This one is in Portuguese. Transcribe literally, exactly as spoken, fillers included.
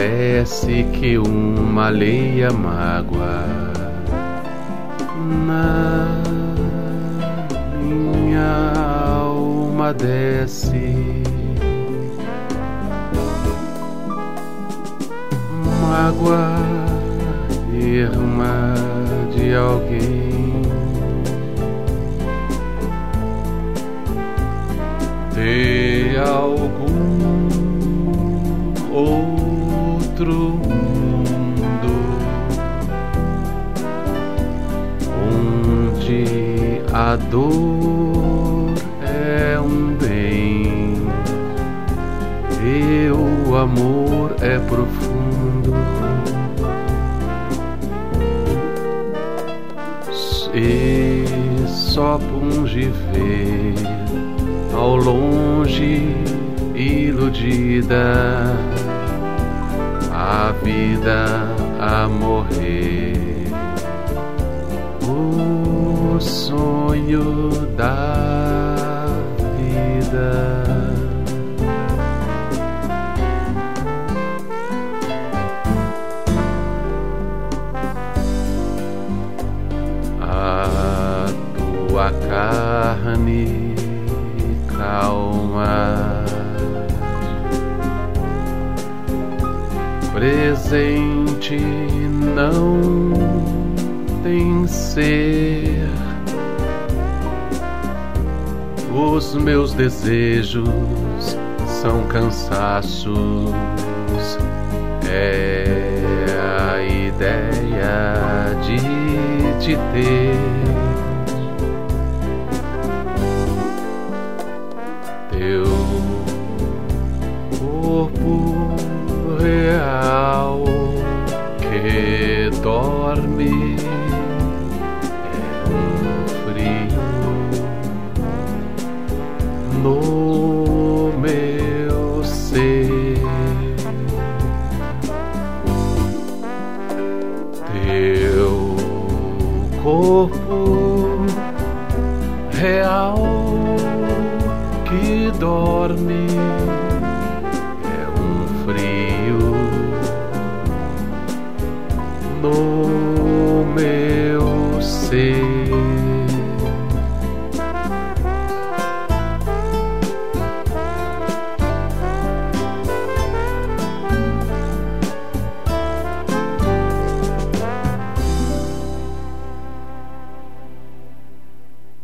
Parece que uma alheia mágoa na minha alma desce, mágoa, irmã de alguém, de algum outro mundo, onde a dor é um bem e o amor é profundo, e só pude ver ao longe, iludida, a vida a morrer, o sonho da vida. A tua carne calma, presente não tem ser. Os meus desejos são cansaços, é a ideia de te ter. Teu corpo real que dorme é um frio no meu ser. Teu corpo real que dorme é um frio no meu ser.